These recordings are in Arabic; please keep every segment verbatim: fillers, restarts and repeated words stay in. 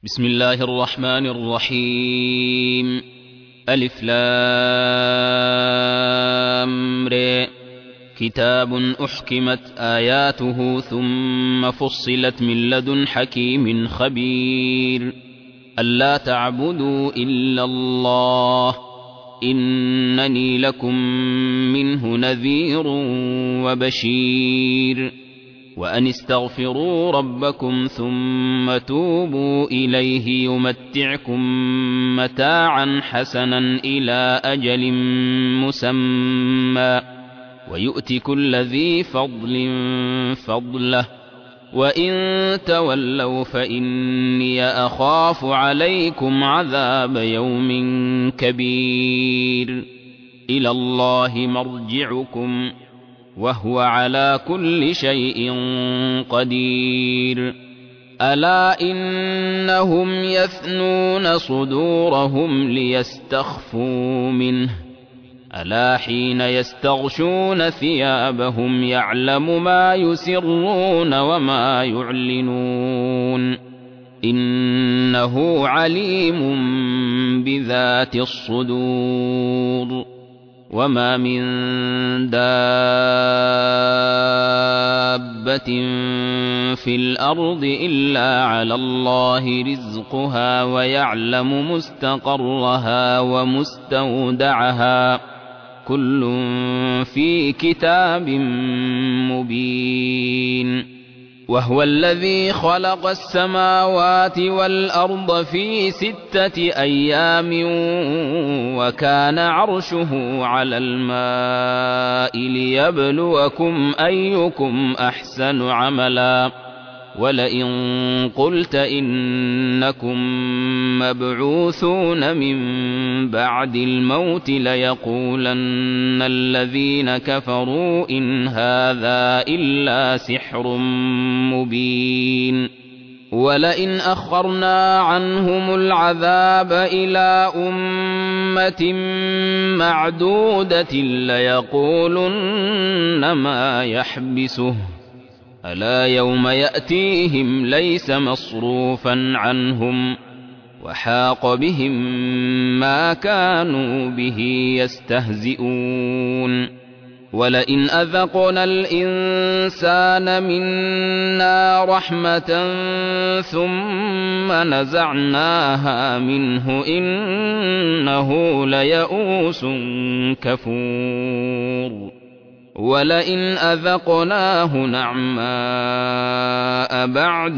بسم الله الرحمن الرحيم. ألف لام ر. كتاب أحكمت آياته ثم فصلت من لدن حكيم خبير. ألا تعبدوا إلا الله إنني لكم منه نذير وبشير. وأن استغفروا ربكم ثم توبوا إليه يمتعكم متاعا حسنا إلى أجل مسمى ويؤت كل ذي فضل فضله وإن تولوا فإني أخاف عليكم عذاب يوم كبير. إلى الله مرجعكم وهو على كل شيء قدير. ألا إنهم يثنون صدورهم ليستخفوا منه ألا حين يستغشون ثيابهم يعلم ما يسرون وما يعلنون إنه عليم بذات الصدور. وما من دابة في الأرض إلا على الله رزقها ويعلم مستقرها ومستودعها كل في كتاب مبين. وهو الذي خلق السماوات والأرض في ستة أيام وكان عرشه على الماء ليبلوكم أيكم أحسن عملا. ولئن قلت إنكم مبعوثون من بعد الموت ليقولن الذين كفروا إن هذا إلا سحر مبين. ولئن أخرنا عنهم العذاب إلى أمة معدودة ليقولن ما يحبسه ألا يوم يأتيهم ليس مصروفا عنهم وحاق بهم ما كانوا به يستهزئون. ولئن أذقنا الإنسان منا رحمة ثم نزعناها منه إنه ليئوس كفور. ولئن أذقناه نعماء بعد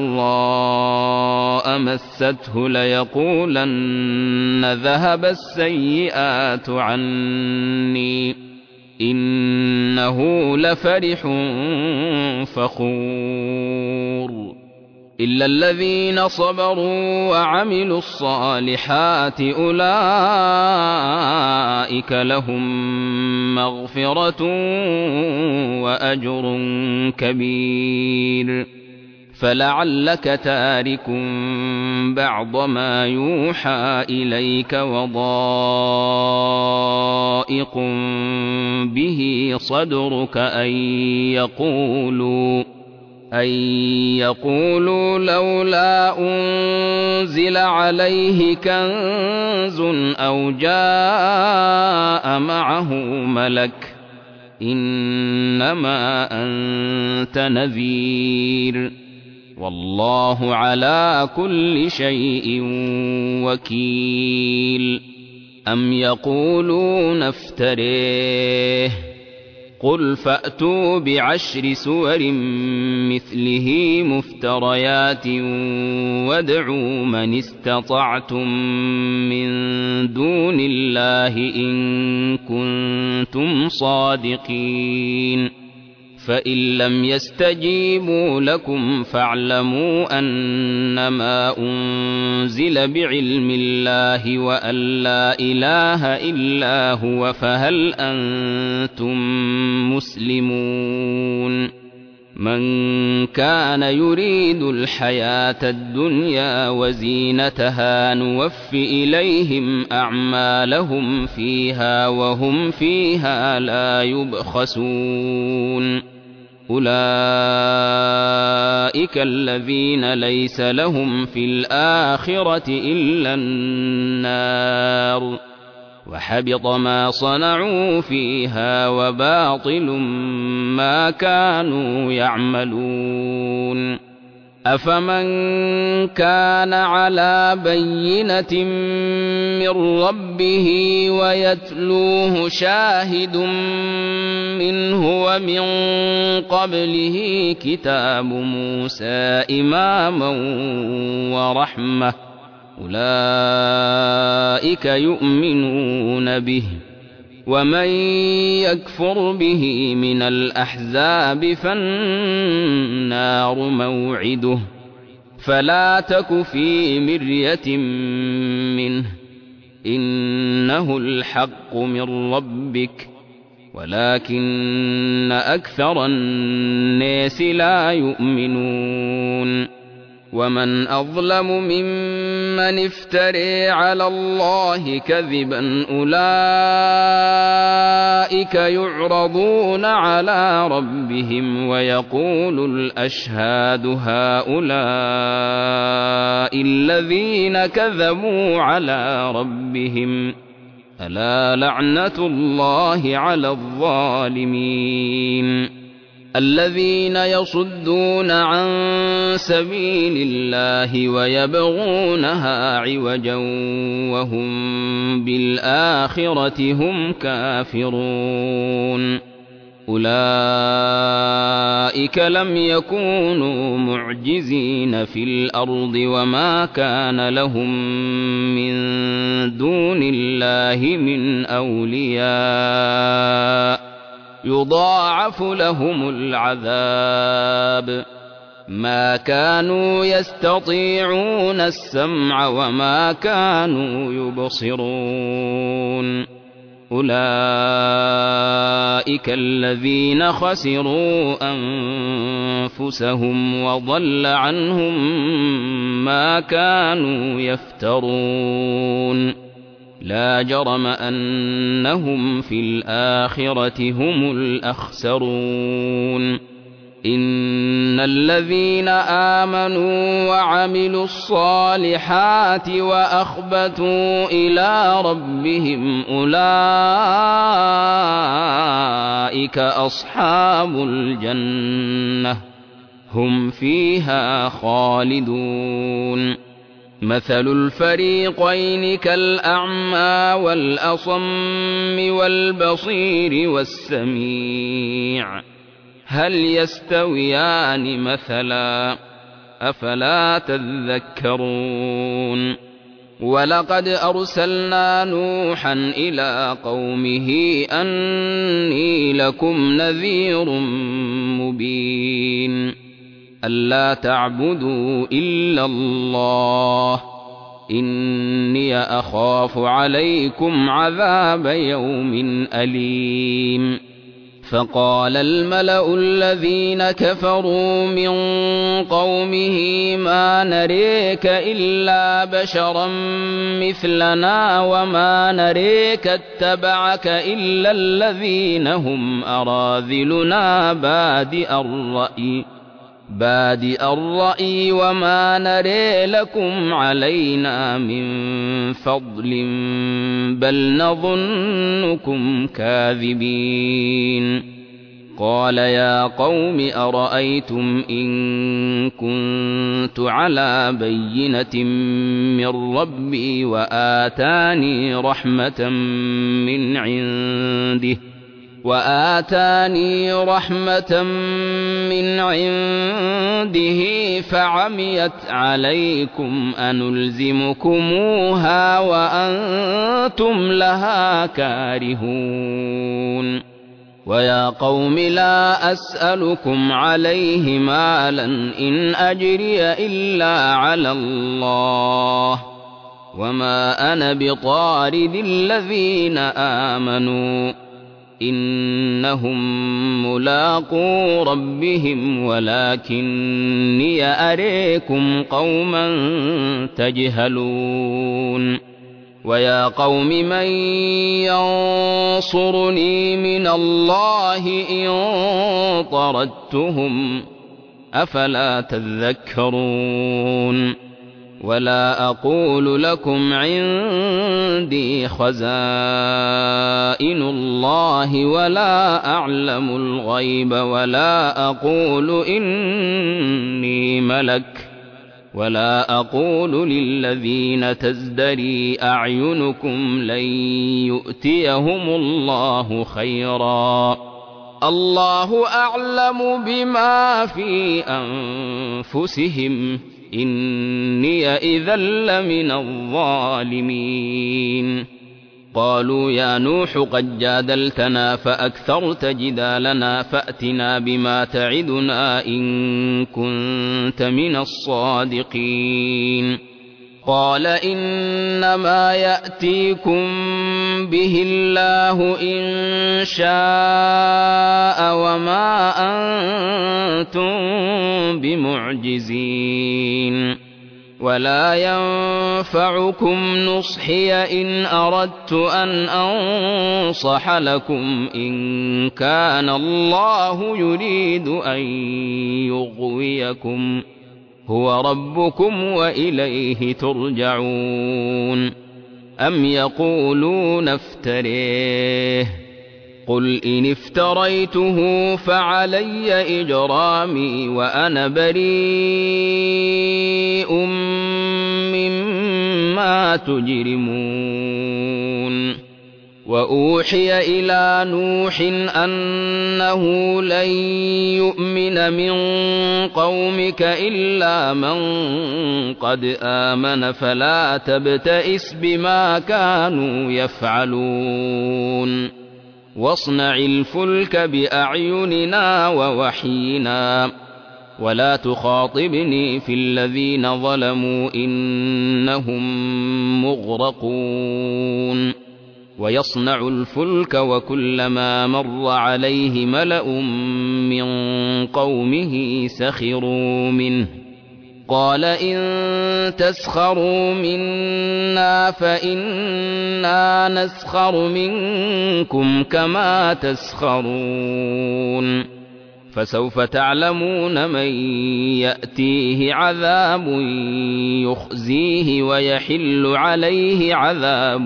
ضراء مسته ليقولن ذهب السيئات عني إنه لفرح فخور. إلا الذين صبروا وعملوا الصالحات أولئك لهم مغفرة وأجر كبير. فلعلك تارك بعض ما يوحى إليك وضائق به صدرك أن يقولوا أن يقولوا لولا أنزل عليه كنز أو جاء معه ملك إنما أنت نذير والله على كل شيء وكيل. أم يقولون افتريه قل فأتوا بعشر سور مثله مفتريات وادعوا من استطعتم من دون الله إن كنتم صادقين. فإن لم يستجيبوا لكم فاعلموا أنما أنزل بعلم الله وأن لا إله إلا هو فهل أنتم مسلمون. من كان يريد الحياة الدنيا وزينتها نوف إليهم أعمالهم فيها وهم فيها لا يبخسون. أولئك الذين ليس لهم في الآخرة إلا النار وحبط ما صنعوا فيها وباطل ما كانوا يعملون أفمن كان على بينة من ربه ويتلوه شاهد منه ومن قبله كتاب موسى إماما ورحمة أولئك يؤمنون به ومن يكفر به من الأحزاب فالنار موعده فلا تك في مرية منه إنه الحق من ربك ولكن أكثر الناس لا يؤمنون ومن أظلم ممن افتري على الله كذبا أولئك يعرضون على ربهم ويقول الأشهاد هؤلاء الذين كذبوا على ربهم ألا لعنة الله على الظالمين الذين يصدون عن سبيل الله ويبغونها عوجا وهم بالآخرة هم كافرون أولئك لم يكونوا معجزين في الأرض وما كان لهم من دون الله من أولياء يضاعف لهم العذاب ما كانوا يستطيعون السمع وما كانوا يبصرون أولئك الذين خسروا أنفسهم وضل عنهم ما كانوا يفترون لا جرم أنهم في الآخرة هم الأخسرون إن الذين آمنوا وعملوا الصالحات وأخبتوا إلى ربهم أولئك أصحاب الجنة هم فيها خالدون مثل الفريقين كالأعمى والأصم والبصير والسميع هل يستويان مثلا أفلا تذكرون ولقد أرسلنا نوحا إلى قومه أني لكم نذير مبين ألا تعبدوا إلا الله إني أخاف عليكم عذاب يوم أليم فقال الملأ الذين كفروا من قومه ما نريك إلا بشرا مثلنا وما نريك اتبعك إلا الذين هم أراذلنا بادئ الرأي بادئ الرأي وما نري لكم علينا من فضل بل نظنكم كاذبين قال يا قوم أرأيتم إن كنت على بينة من ربي وآتاني رحمة من عنده وآتاني رحمة من عنده فعميت عليكم أنلزمكموها وأنتم لها كارهون ويا قوم لا أسألكم عليه مالا إن أجري إلا على الله وما أنا بطارد الذين آمنوا إنهم ملاقو ربهم ولكني أريكم قوما تجهلون ويا قوم من ينصرني من الله إن طردتهم أفلا تذكرون ولا أقول لكم عندي خزائن الله ولا أعلم الغيب ولا أقول إني ملك ولا أقول للذين تزدري أعينكم لن يؤتيهم الله خيرا الله أعلم بما في أنفسهم إني إذا لمن الظالمين قالوا يا نوح قد جادلتنا فأكثرت جدالنا فأتنا بما تعدنا إن كنت من الصادقين قال إنما يأتيكم به الله إن شاء وما أنتم بمعجزين ولا ينفعكم نصحي إن أردت أن أنصح لكم إن كان الله يريد أن يغويكم هو ربكم وإليه ترجعون أم يقولون افتريه قل إن افتريته فعلي إجرامي وأنا بريء مما تجرمون وأوحي إلى نوح أنه لن يؤمن من قومك إلا من قد آمن فلا تبتئس بما كانوا يفعلون واصنع الفلك بأعيننا ووحينا ولا تخاطبني في الذين ظلموا إنهم مغرقون ويصنع الفلك وكلما مر عليه ملأ من قومه سخروا منه قال إن تسخروا منا فإنا نسخر منكم كما تسخرون فسوف تعلمون من يأتيه عذاب يخزيه ويحل عليه عذاب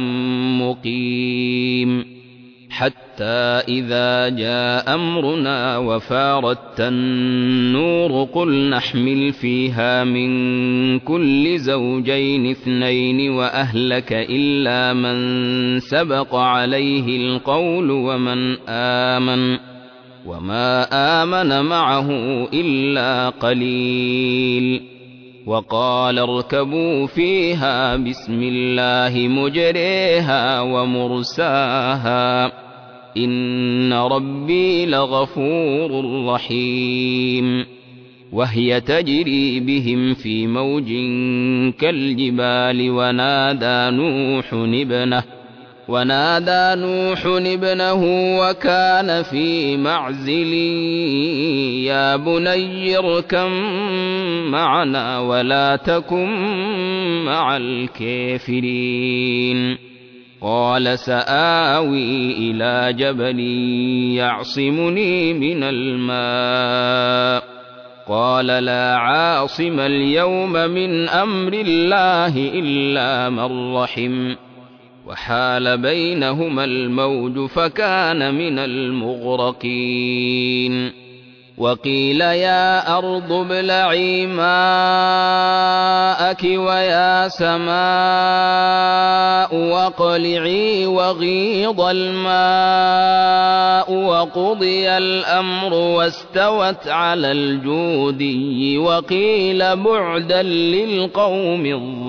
مقيم حتى إذا جاء أمرنا وفارت النور قل نحمل فيها من كل زوجين اثنين وأهلك إلا من سبق عليه القول ومن آمن وما آمن معه إلا قليل وقال اركبوا فيها بسم الله مجريها ومرساها إن ربي لغفور رحيم وهي تجري بهم في موج كالجبال ونادى نوح ابنه ونادى نوح ابنه وكان في معزل يا بني اركب معنا ولا تكن مع الكافرين قال سآوي إلى جبل يعصمني من الماء قال لا عاصم اليوم من أمر الله إلا من رحم وحال بينهما الموج فكان من المغرقين وقيل يا أرض ابلعي ماءك ويا سماء واقلعي وغيض الماء وقضي الأمر واستوت على الجودي وقيل بعدا للقوم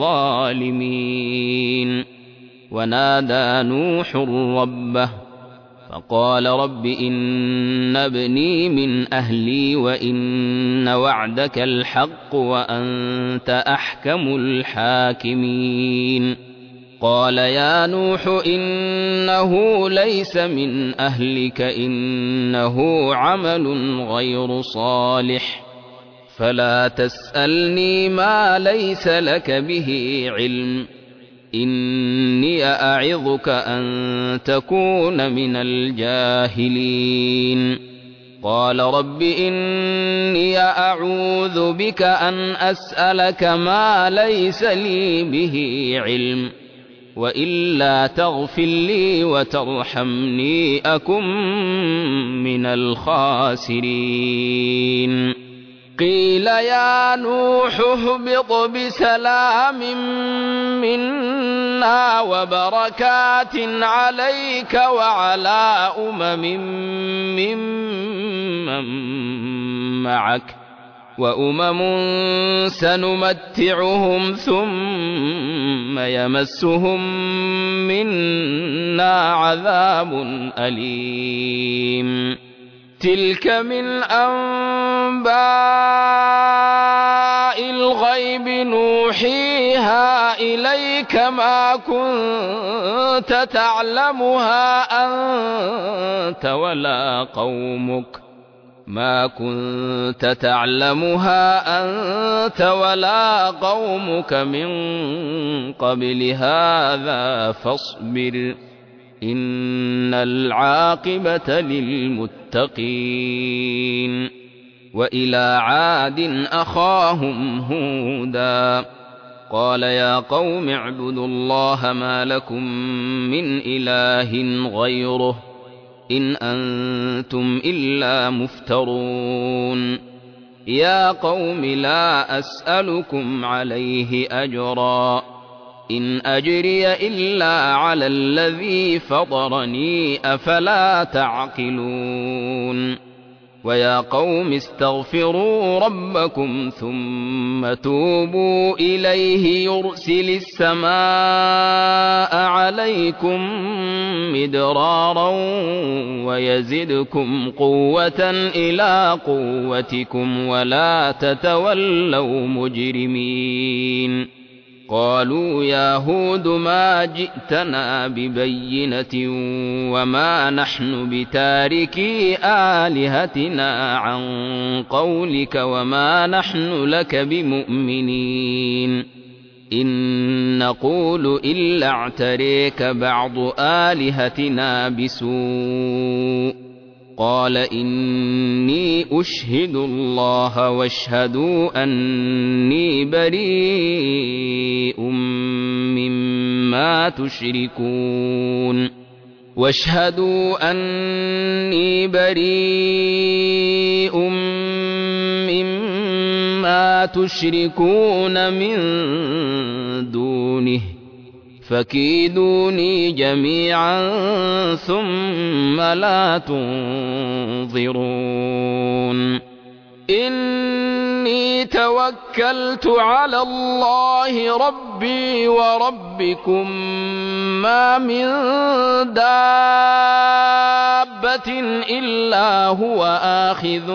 الظالمين ونادى نوح ربه فقال رب إن ابني من أهلي وإن وعدك الحق وأنت أحكم الحاكمين قال يا نوح إنه ليس من أهلك إنه عمل غير صالح فلا تسألني ما ليس لك به علم إني أعظك أن تكون من الجاهلين قال رب إني أعوذ بك أن أسألك ما ليس لي به علم وإلا تغفر لي وترحمني أكن من الخاسرين قيل يا نوح اهبط بسلام منا وبركات عليك وعلى أمم ممن معك وأمم سنمتعهم ثم يمسهم منا عذاب أليم تلك من أنباء الغيب نوحيها إليك ما كنت تعلمها أنت ولا قومك ما كنت تعلمها أنت ولا قومك من قبل هذا فاصبر إن العاقبة للمتقين وإلى عاد أخاهم هودا قال يا قوم اعبدوا الله ما لكم من إله غيره إن أنتم إلا مفترون يا قوم لا أسألكم عليه أجرا إن أجري إلا على الذي فطرني أفلا تعقلون ويا قوم استغفروا ربكم ثم توبوا إليه يرسل السماء عليكم مدرارا ويزدكم قوة إلى قوتكم ولا تتولوا مجرمين قالوا يا هود ما جئتنا ببينة وما نحن بتاركي آلهتنا عن قولك وما نحن لك بمؤمنين إن نقول إلا اعتريك بعض آلهتنا بسوء قال إني أشهد الله واشهدوا أني بريء مما تشركون واشهدوا أني بريء مما تشركون من دونه فكيدوني جميعا ثم لا تنظرون إني توكلت على الله ربي وربكم ما من دابة إلا هو آخذ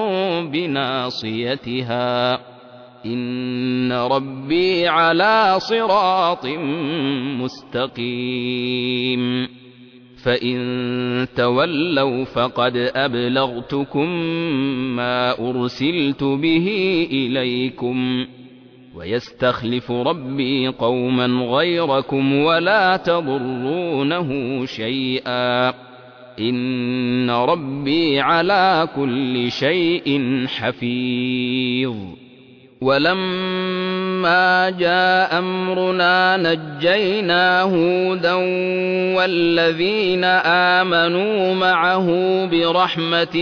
بناصيتها إن ربي على صراط مستقيم فإن تولوا فقد أبلغتكم ما أرسلت به إليكم ويستخلف ربي قوما غيركم ولا تضرونه شيئا إن ربي على كل شيء حفيظ ولما جاء أمرنا نجينا هودا والذين آمنوا معه برحمة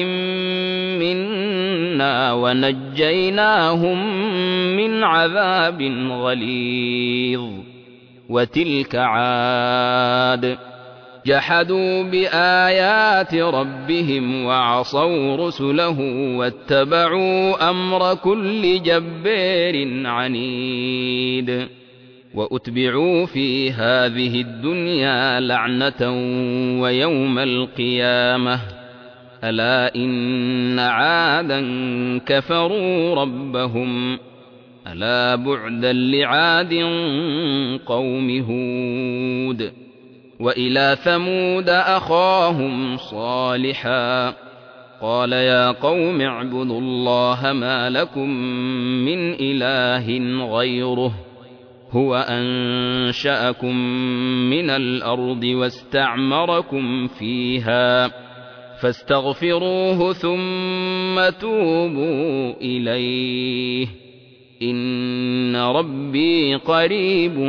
منا ونجيناهم من عذاب غليظ وتلك عاد جحدوا بآيات ربهم وعصوا رسله واتبعوا أمر كل جبار عنيد وأتبعوا في هذه الدنيا لعنة ويوم القيامة ألا إن عادا كفروا ربهم ألا بعدا لعاد قوم هود وإلى ثمود أخاهم صالحا قال يا قوم اعبدوا الله ما لكم من إله غيره هو أنشأكم من الأرض واستعمركم فيها فاستغفروه ثم توبوا إليه إن ربي قريب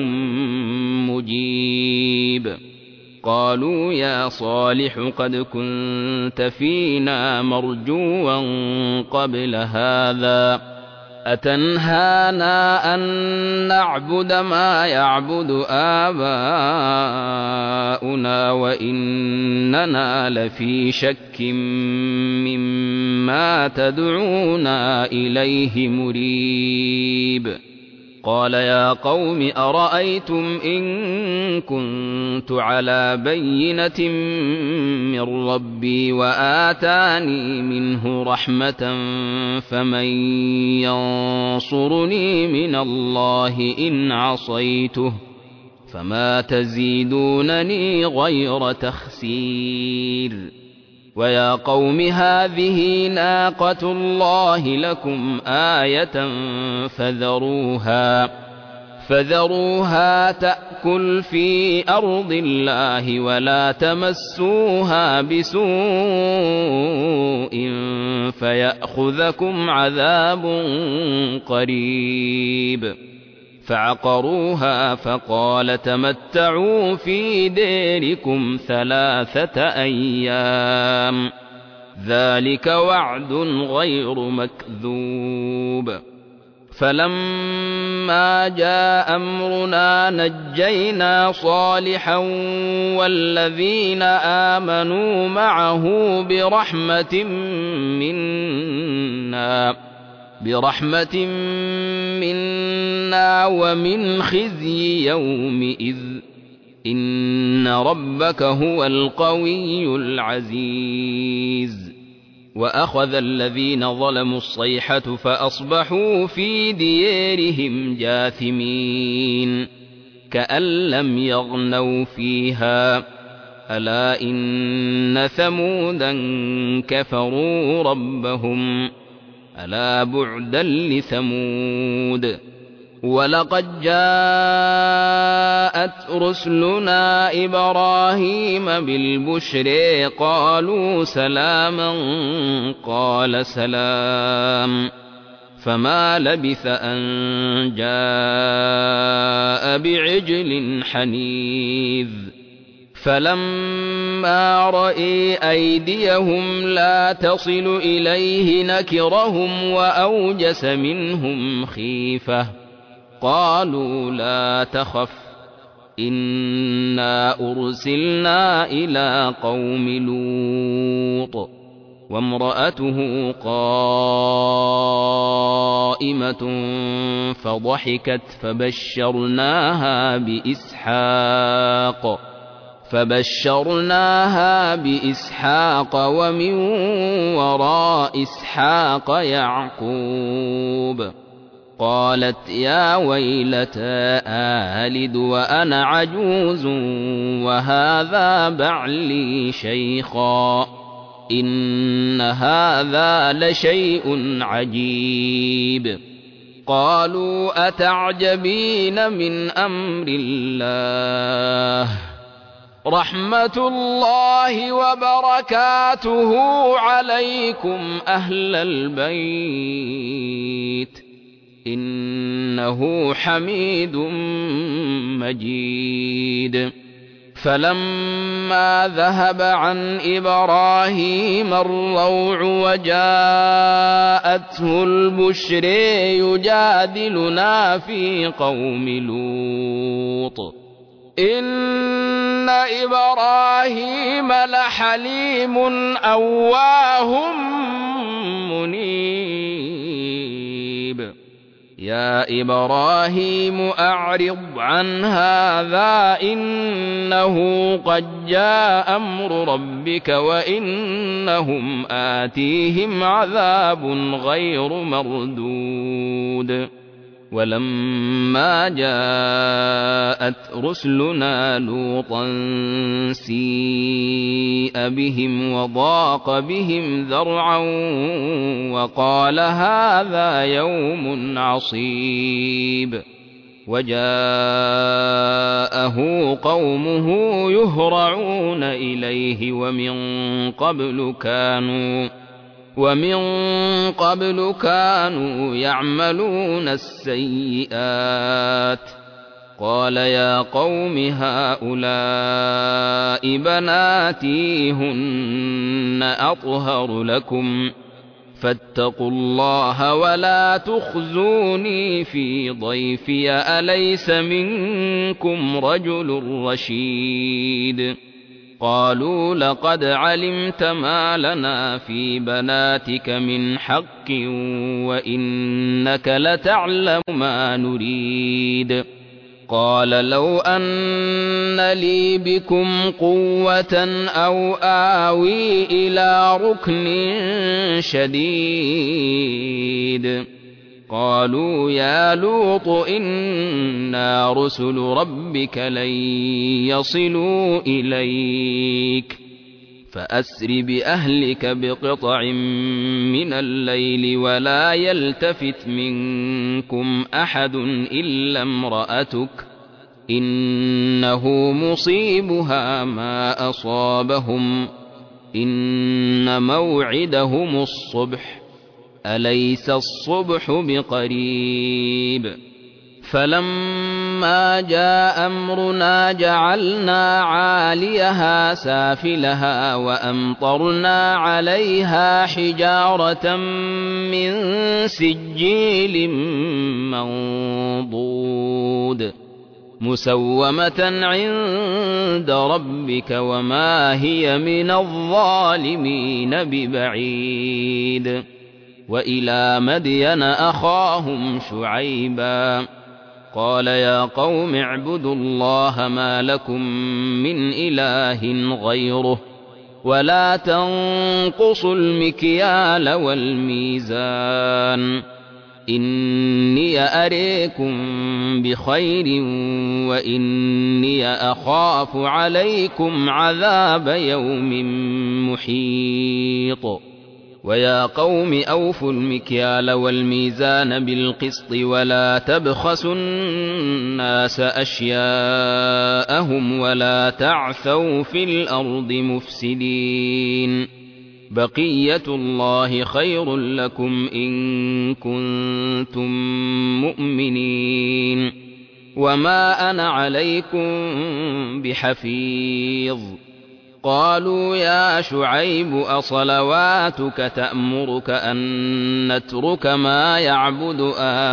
مجيب. قالوا يا صالح قد كنت فينا مرجوا قبل هذا أتنهانا أن نعبد ما يعبد آباؤنا وإننا لفي شك مما تدعونا إليه مريب. قال يا قوم أرأيتم إن كنت على بينة من ربي وآتاني منه رحمة فمن ينصرني من الله إن عصيته فما تزيدونني غير تخسير. ويا قوم هذه ناقة الله لكم آية فذروها فذروها تأكل في أرض الله ولا تمسوها بسوء فيأخذكم عذاب قريب. فعقروها فقال تمتعوا في ديركم ثلاثة أيام ذلك وعد غير مكذوب. فلما جاء أمرنا نجينا صالحا والذين آمنوا معه برحمة منا برحمة منا ومن خزي يومئذ إن ربك هو القوي العزيز. وأخذ الذين ظلموا الصيحة فأصبحوا في ديارهم جاثمين كأن لم يغنوا فيها ألا إن ثمودا كفروا ربهم ألا بعدا لثمود. ولقد جاءت رسلنا إبراهيم بالبشر قالوا سلاما قال سلام فما لبث أن جاء بعجل حنيذ. فلما رأى أيديهم لا تصل إليه نكرهم وأوجس منهم خيفة قالوا لا تخف إنا أرسلنا إلى قوم لوط وامرأته قائمة فضحكت فبشرناها بإسحاق فبشرناها بإسحاق ومن وراء إسحاق يعقوب. قالت يا ويلتى آلد وأنا عجوز وهذا بعلي شيخا إن هذا لشيء عجيب. قالوا أتعجبين من أمر الله رحمة الله وبركاته عليكم أهل البيت إنه حميد مجيد. فلما ذهب عن إبراهيم الروع وجاءته البشر يجادلنا في قوم لوط إن إبراهيم لحليم أواه منيب. يا إبراهيم أعرض عن هذا إنه قد جاء أمر ربك وإنهم آتيهم عذاب غير مردود. ولما جاءت رسلنا لوطا سيء بهم وضاق بهم ذرعا وقال هذا يوم عصيب. وجاءه قومه يهرعون إليه ومن قبل كانوا ومن قبل كانوا يعملون السيئات قال يا قوم هؤلاء بناتي هن أطهر لكم فاتقوا الله ولا تخزوني في ضيفي أليس منكم رجل رشيد قالوا لقد علمت ما لنا في بناتك من حق وإنك لتعلم ما نريد قال لو أن لي بكم قوة أو آوي إلى ركن شديد قالوا يا لوط إنا رسل ربك لن يصلوا إليك فأسر بأهلك بقطع من الليل ولا يلتفت منكم أحد إلا امرأتك إنه مصيبها ما أصابهم إن موعدهم الصبح أليس الصبح بقريب فلما جاء أمرنا جعلنا عاليها سافلها وأمطرنا عليها حجارة من سجيل منضود مسومة عند ربك وما هي من الظالمين ببعيد وإلى مدين أخاهم شعيبا قال يا قوم اعبدوا الله ما لكم من إله غيره ولا تنقصوا المكيال والميزان إني أريكم بخير وإني أخاف عليكم عذاب يوم محيط ويا قوم أوفوا المكيال والميزان بالقسط ولا تبخسوا الناس أشياءهم ولا تعثوا في الأرض مفسدين بقية الله خير لكم إن كنتم مؤمنين وما أنا عليكم بحفيظ قالوا يا شعيب أصلواتك تأمرك أن نترك ما يعبد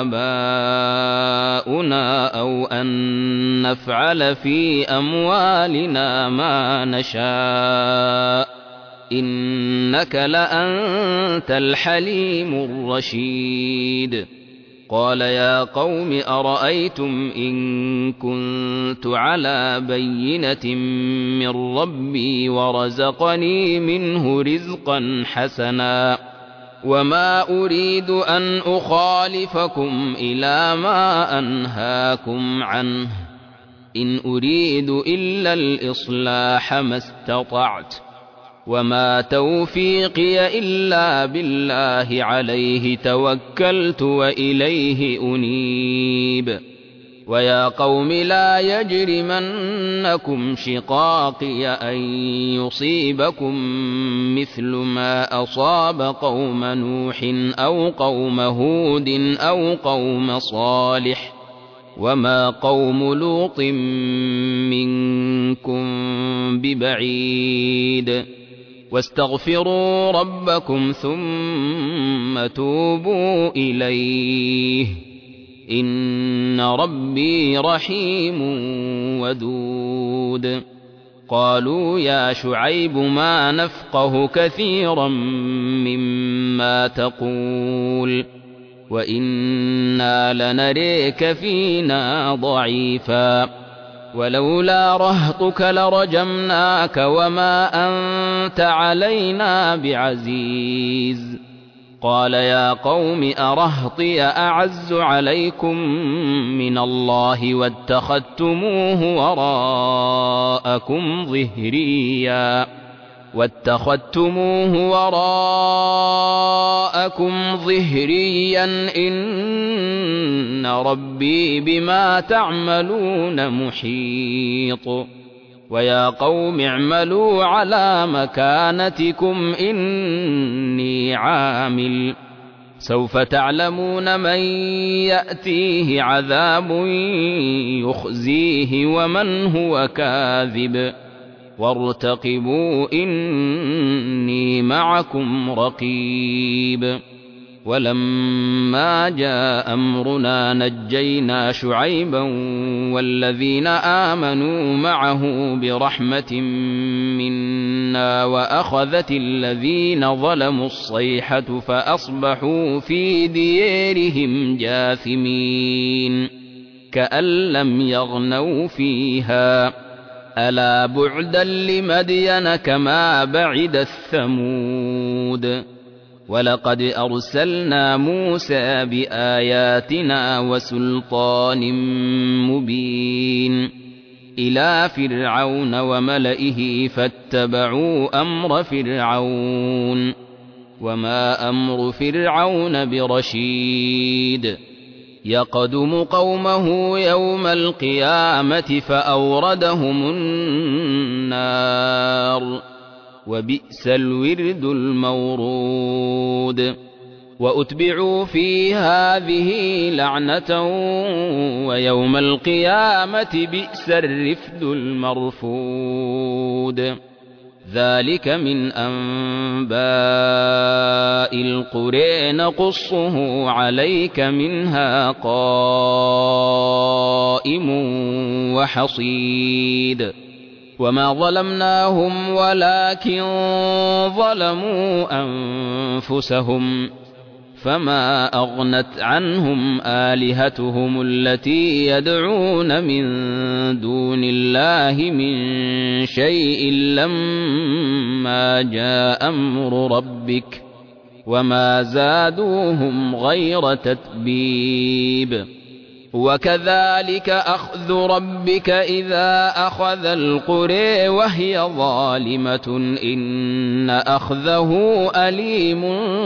آباؤنا أو أن نفعل في أموالنا ما نشاء إنك لأنت الحليم الرشيد قال يا قوم أرأيتم إن كنت على بينة من ربي ورزقني منه رزقا حسنا وما أريد أن أخالفكم إلى ما أنهاكم عنه إن أريد إلا الإصلاح ما استطعت وما توفيقي إلا بالله عليه توكلت وإليه أنيب ويا قوم لا يجرمنكم شقاقي أن يصيبكم مثل ما أصاب قوم نوح أو قوم هود أو قوم صالح وما قوم لوط منكم ببعيد واستغفروا ربكم ثم توبوا إليه إن ربي رحيم ودود قالوا يا شعيب ما نفقه كثيرا مما تقول وإنا لنريك فينا ضعيفا ولولا رهطك لرجمناك وما أنت علينا بعزيز قال يا قوم أرهطي أعز عليكم من الله واتخذتموه وراءكم ظهريا واتخذتموه وراءكم ظهريا إن ربي بما تعملون محيط ويا قوم اعملوا على مكانتكم إني عامل سوف تعلمون من يأتيه عذاب يخزيه ومن هو كاذب وارتقبوا إني معكم رقيب ولما جاء أمرنا نجينا شعيبا والذين آمنوا معه برحمة منا وأخذت الذين ظلموا الصيحة فأصبحوا في ديارهم جاثمين كأن لم يغنوا فيها ألا بعدا لمدين كما بعد الثمود ولقد أرسلنا موسى بآياتنا وسلطان مبين إلى فرعون وملئه فاتبعوا أمر فرعون وما أمر فرعون برشيد يقدم قومه يوم القيامة فأوردهم النار وبئس الورد المورود وأتبعوا في هذه لعنة ويوم القيامة بئس الرفد المرفود ذلك من أنباء القرى نقصه عليك منها قائم وحصيد وما ظلمناهم ولكن ظلموا أنفسهم فما أغنت عنهم آلهتهم التي يدعون من دون الله من شيء لما جاء أمر ربك وما زادوهم غير تتبيب وكذلك أخذ ربك إذا أخذ القرى وهي ظالمة إن أخذه أليم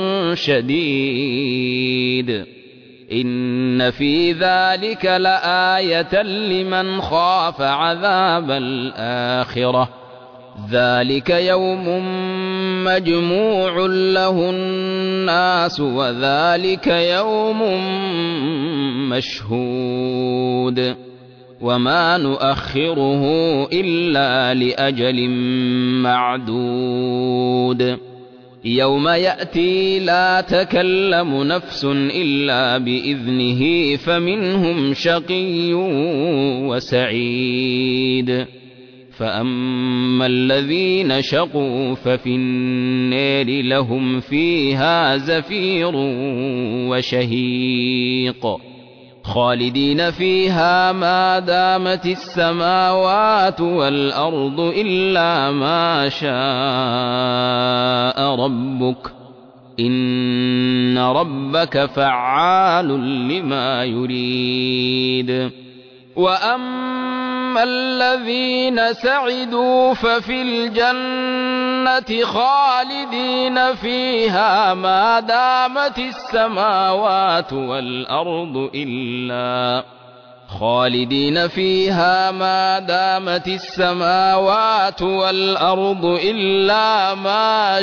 شديد إن في ذلك لآية لمن خاف عذاب الآخرة ذلك يوم مجموع له الناس وذلك يوم مشهود وما نؤخره إلا لأجل معدود يوم يأتي لا تكلم نفس إلا بإذنه فمنهم شقي وسعيد فأما الذين شقوا ففي النار لهم فيها زفير وشهيق خالدين فيها ما دامت السماوات والأرض إلا ما شاء ربك إن ربك فعال لما يريد وأما الذين سعدوا ففي الجنة خالدين فيها ما دامت السماوات والأرض إلا خالدين فيها ما دامت السماوات والأرض إلا ما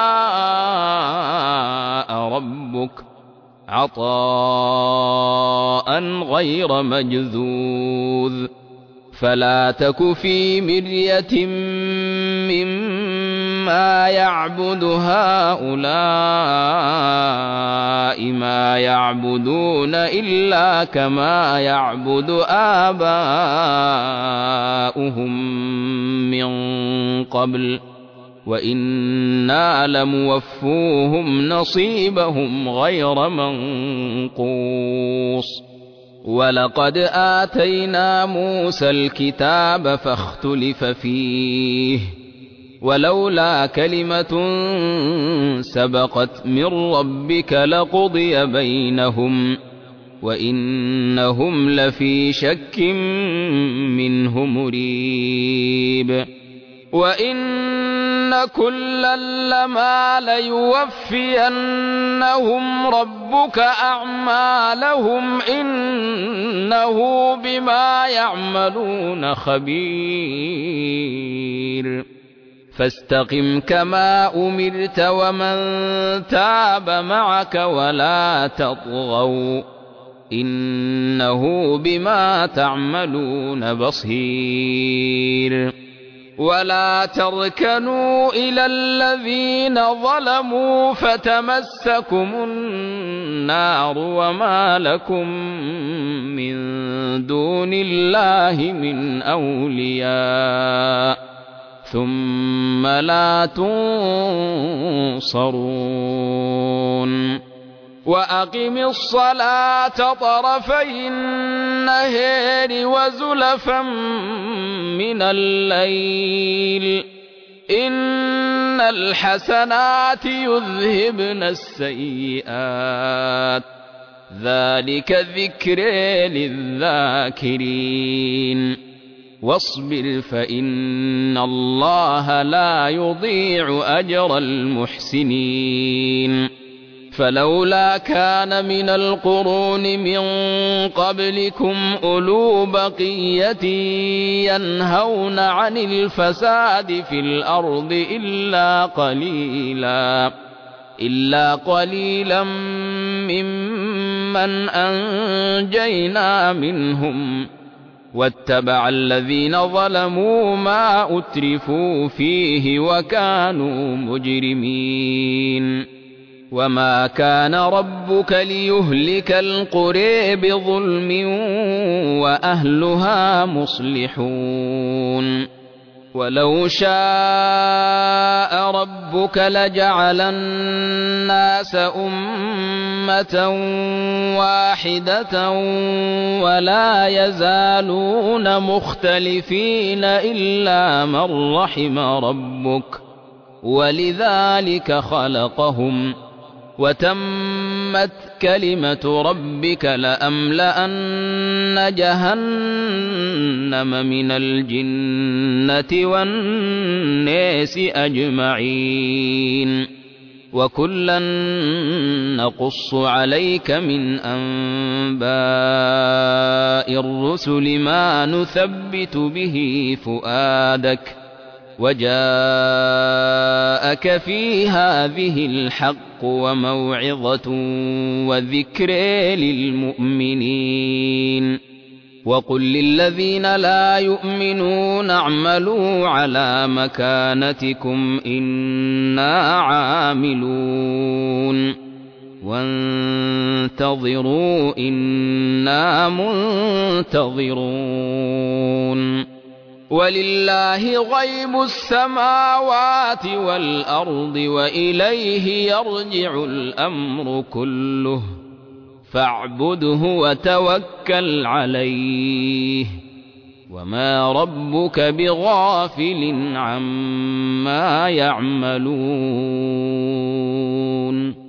شاء ربك عطاء غير مجذوذ فلا تك في مرية مما يعبد هؤلاء ما يعبدون إلا كما يعبد آباؤهم من قبل وإنا لموفوهم نصيبهم غير منقوص ولقد آتينا موسى الكتاب فاختلف فيه ولولا كلمة سبقت من ربك لقضي بينهم وإنهم لفي شك منه مريب وإن كلا لما ليوفينهم ربك أعمالهم إنه بما يعملون خبير فاستقم كما أمرت ومن تاب معك ولا تطغوا إنه بما تعملون بصير ولا تركنوا إلى الذين ظلموا فتمسكم النار وما لكم من دون الله من أولياء ثم لا تنصرون وأقم الصلاة طرفي النهار وزلفا من الليل إن الحسنات يذهبن السيئات ذلك ذكر للذاكرين واصبر فإن الله لا يضيع أجر المحسنين فلولا كان من القرون من قبلكم أولو بقية ينهون عن الفساد في الأرض إلا قليلا إلا قليلا ممن أنجينا منهم واتبع الذين ظلموا ما أترفوا فيه وكانوا مجرمين وما كان ربك ليهلك القرى بظلم وأهلها مصلحون ولو شاء ربك لجعل الناس أمة واحدة ولا يزالون مختلفين إلا من رحم ربك ولذلك خلقهم وتمت كلمة ربك لأملأن جهنم من الجنة والناس أجمعين وكلا نقص عليك من أنباء الرسل ما نثبت به فؤادك وجاءك في هذه الحق وموعظة وذكر للمؤمنين وقل للذين لا يؤمنون اعملوا على مكانتكم إنا عاملون وانتظروا إنا منتظرون ولله غيب السماوات والأرض وإليه يرجع الأمر كله فاعبده وتوكل عليه وما ربك بغافل عما يعملون